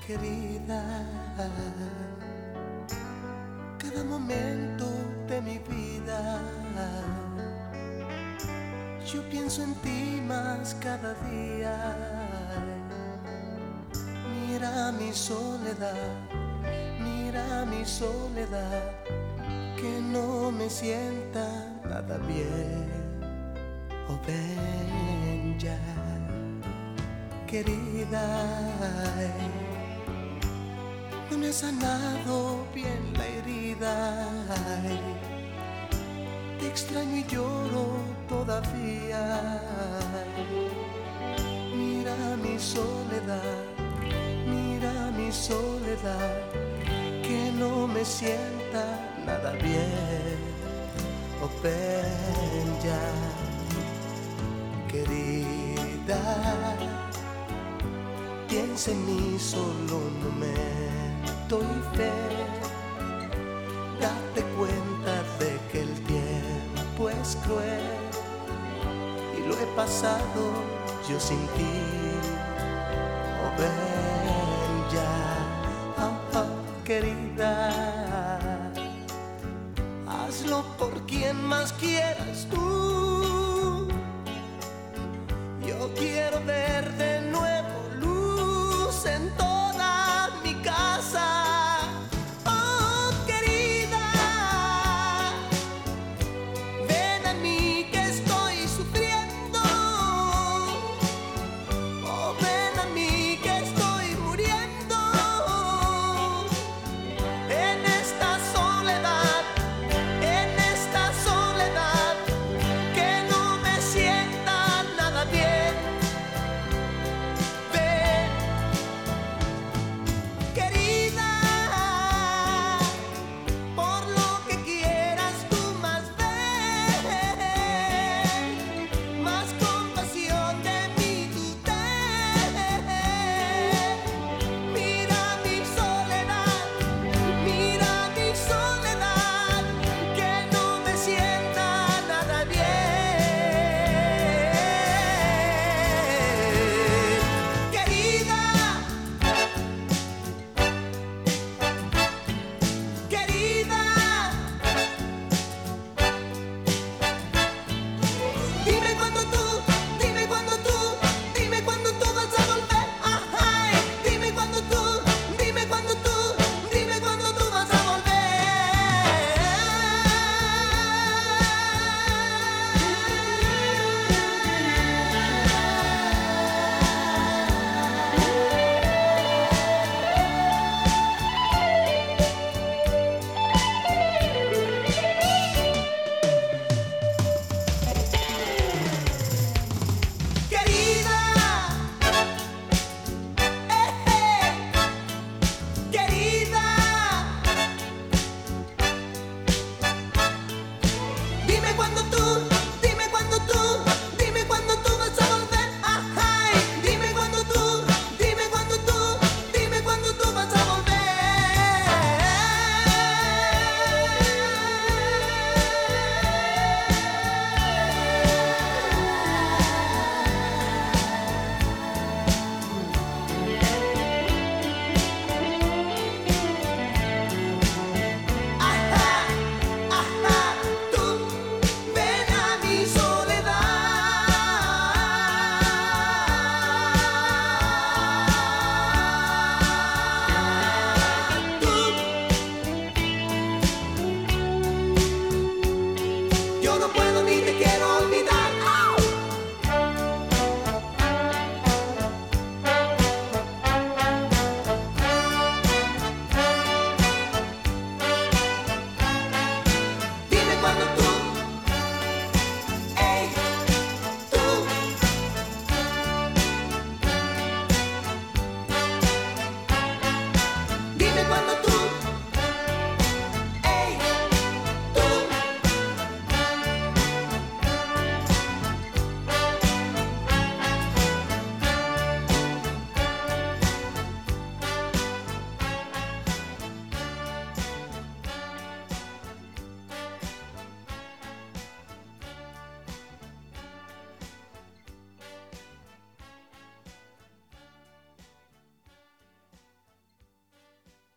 querida, cada momento de mi vida yo pienso en ti más cada día. Mira mi soledad, mira mi soledad, que no me sienta nada bien. Oh, ven ya, querida, no me ha sanado bien la herida. Te extraño y lloro todavía. Mira mi soledad, mira mi soledad, que no me sienta nada bien. Oh, ven ya, querida, piensa en mí solo un momento y fe. Date cuenta de que el tiempo es cruel y lo he pasado yo sin ti. Oh, ven ya, oh, oh, querida, hazlo por quien más quieras tú. Yo quiero verte